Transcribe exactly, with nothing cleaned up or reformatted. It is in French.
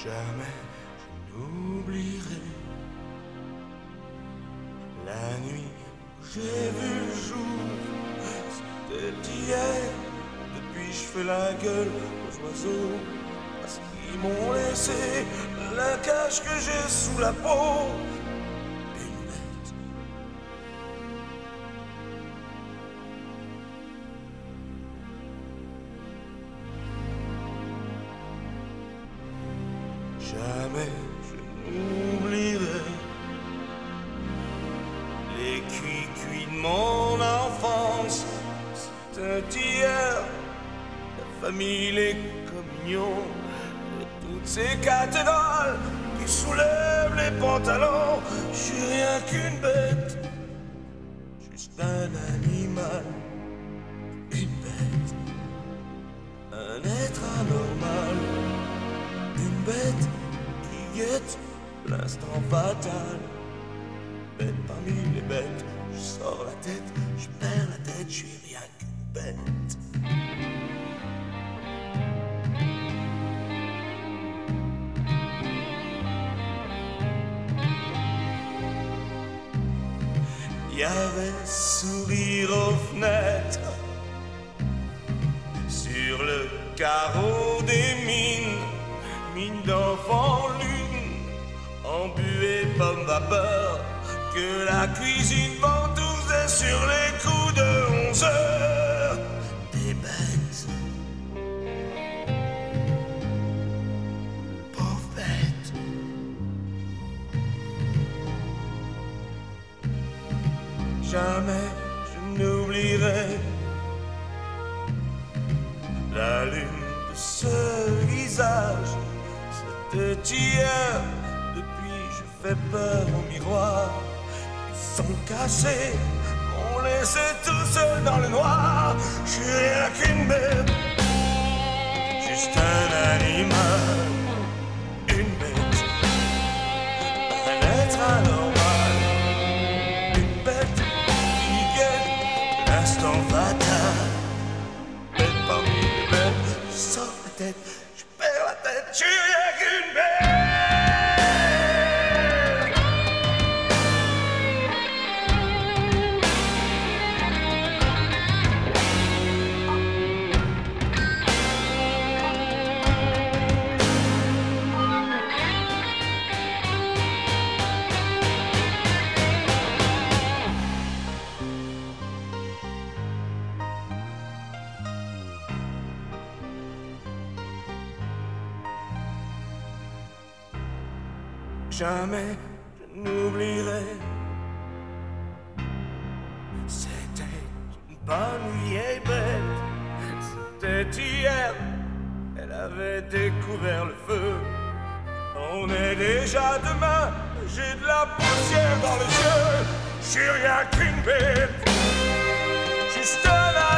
Jamais je n'oublierai la nuit où j'ai vu le jour. C'était hier. Depuis je fais la gueule aux oiseaux parce qu'ils m'ont laissé la cage que j'ai sous la peau. Une bête. Jamais je n'oublierai les cuits-cuits de mon enfance. C'était hier, la famille, les communions et toutes ces cathédrales qui soulèvent les pantalons. Je suis rien qu'une bête, juste un animal, une bête, un être anormal. Une bête qui guette l'instant fatal. Bête parmi les bêtes, je sors la tête, je perds la tête, je suis rien qu'une bête. Il y avait sourire aux fenêtres, sur le carreau des mines. Mine d'enfant lune, embuée pomme vapeur, que la cuisine ventousait sur les coups de onze heures. Des bêtes, pauvres bêtes. Jamais je n'oublierai la lune de ce visage. C'était hier, depuis je fais peur au miroir. Ils sont cassés, m'ont laissé tout seul dans le noir. Je suis rien qu'une bête, juste un animal, une bête, un être anormal, une bête qui guette l'instant fatal. Bête parmi les bêtes, je sors la tête, je perds la tête, je suis rien qu'une bête. Jamais je n'oublierai. C'était une bonne vieille bête. C'était hier, elle avait découvert le feu. On est déjà demain, j'ai de la poussière dans les yeux. Je suis rien qu'une bête, juste un